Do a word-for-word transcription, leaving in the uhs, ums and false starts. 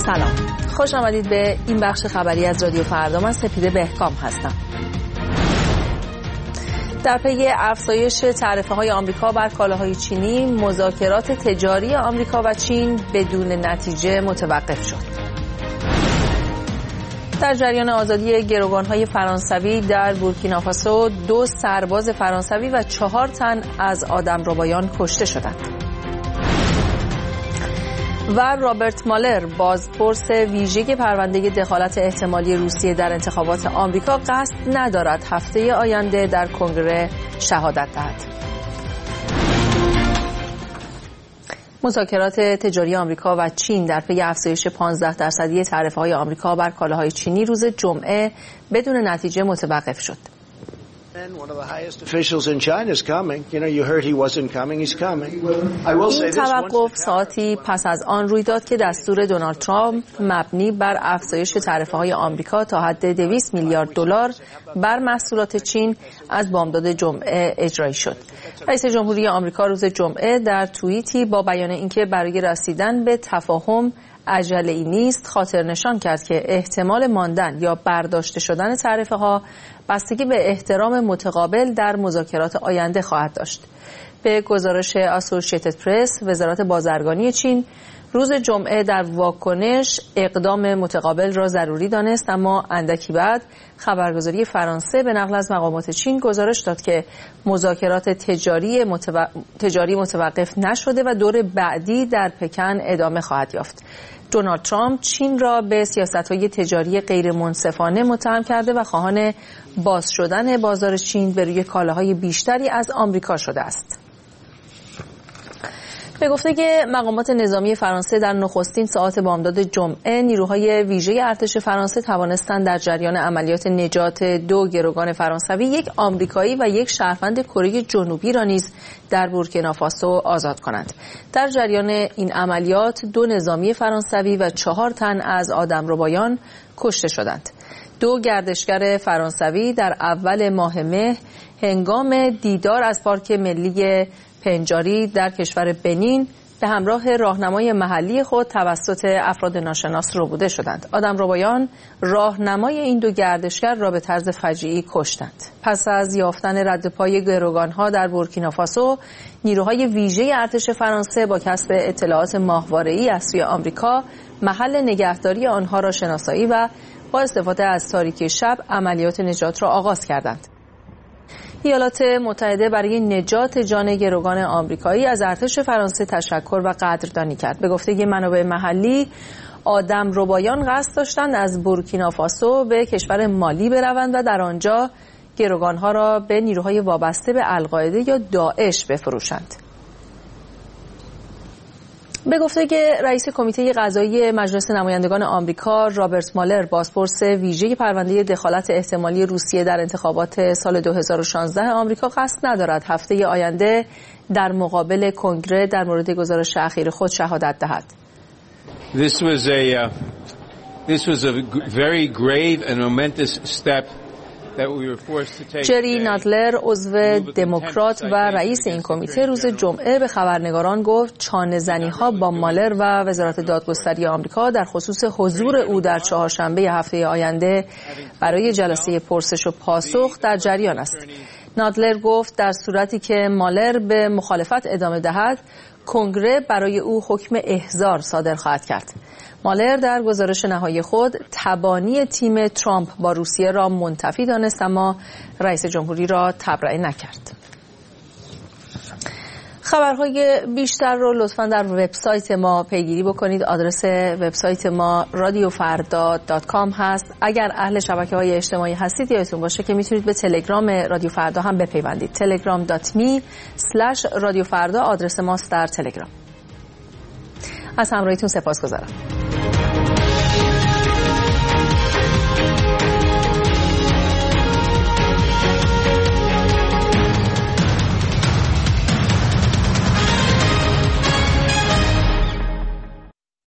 سلام، خوش آمدید به این بخش خبری از رادیو فردا. من سپیده بهکام هستم. در پی افزایش تعرفه‌های آمریکا بر کالاهای چینی، مذاکرات تجاری آمریکا و چین بدون نتیجه متوقف شد. در جریان آزادی گروگان‌های فرانسوی در بورکینافاسو، دو سرباز فرانسوی و چهار تن از آدمربایان کشته شدند. و رابرت مالر، بازپرس ویژه پرونده دخالت احتمالی روسیه در انتخابات آمریکا، قصد ندارد هفته آینده در کنگره شهادت دهد. مذاکرات تجاری آمریکا و چین در پی افزایش پانزده درصدی تعرفه‌های آمریکا بر کالاهای چینی روز جمعه بدون نتیجه متوقف شد. این توقف ساعتی پس از آن روی داد که دستور دونالد ترامپ مبنی بر افزایش تعرفه‌های آمریکا تا حد دویست میلیارد دلار بر محصولات چین از بامداد جمعه اجرایی شد. رئیس جمهوری آمریکا روز جمعه در توییتی با بیان اینکه برای رسیدن به تفاهم عجله‌ای نیست، خاطر نشان کرد که احتمال ماندن یا برداشته شدن تعرفه‌ها بستگی به احترام متقابل در مذاکرات آینده خواهد داشت. به گزارش اسوسییتد پرس، وزارت بازرگانی چین روز جمعه در واکنش اقدام متقابل را ضروری دانست، اما اندکی بعد خبرگزاری فرانسه به نقل از مقامات چین گزارش داد که مذاکرات تجاری, متو... تجاری متوقف نشده و دور بعدی در پکن ادامه خواهد یافت. دونالد ترامپ چین را به سیاست‌های تجاری غیر منصفانه متهم کرده و خواهان باز شدن بازار چین به روی کالاهای بیشتری از آمریکا شده است. به گفته مقامات نظامی فرانسه، در نخستین ساعات بامداد جمعه نیروهای ویژه ارتش فرانسه توانستند در جریان عملیات نجات دو گروگان فرانسوی، یک آمریکایی و یک شهروند کره جنوبی را نیز در بورکینافاسو آزاد کنند. در جریان این عملیات دو نظامی فرانسوی و چهار تن از آدمربایان کشته شدند. دو گردشگر فرانسوی در اول ماه مه هنگام دیدار از پارک ملی پنجاری در کشور بنین به همراه راهنمای محلی خود توسط افراد ناشناس ربوده شدند. آدمربایان راهنمای این دو گردشگر را به طرز فجیعی کشتند. پس از یافتن رد پای گروگان‌ها در بورکینافاسو، نیروهای ویژه ارتش فرانسه با کسب اطلاعات ماهواره‌ای از سوی آمریکا محل نگهداری آنها را شناسایی و با استفاده از تاریکی شب عملیات نجات را آغاز کردند. ایالات متحده برای نجات جان گروگان آمریکایی از ارتش فرانسه تشکر و قدردانی کرد. به گفته منابع محلی، آدمربایان قصد داشتند از بورکینافاسو به کشور مالی بروند و در آنجا گروگانها را به نیروهای وابسته به القاعده یا داعش بفروشند. به گفته که رئیس کمیته قضایی مجلس نمایندگان آمریکا رابرت مالر، بازپرس ویژه پرونده دخالت احتمالی روسیه در انتخابات سال دو هزار و شانزده آمریکا، قصد ندارد هفته آینده در مقابل کنگره در مورد گزارش اخیر خود شهادت دهد. This was a uh, this was a very grave and momentous step. جری نادلر، عضو دموکرات و رئیس این کمیته، روز جمعه به خبرنگاران گفت چانه‌زنی‌ها با مالر و وزارت دادگستری آمریکا در خصوص حضور او در چهارشنبه هفته آینده برای جلسه پرسش و پاسخ در جریان است. نادلر گفت در صورتی که مالر به مخالفت ادامه دهد، کنگره برای او حکم احضار صادر خواهد کرد. مالر در گزارش نهایی خود تبانی تیم ترامپ با روسیه را منتفی دانست، اما رئیس جمهوری را تبرئه نکرد. خبرهای بیشتر رو لطفاً در وبسایت ما پیگیری بکنید. آدرس وبسایت ما رادیو فردا دات کام هست. اگر اهل شبکه‌های اجتماعی هستید، یادتون باشه که میتونید به تلگرام رادیو فردا هم بپیوندید. تلگرام دات می اسلش رادیو فردا آدرس ماست در تلگرام. از همراهیتون سپاسگزارم.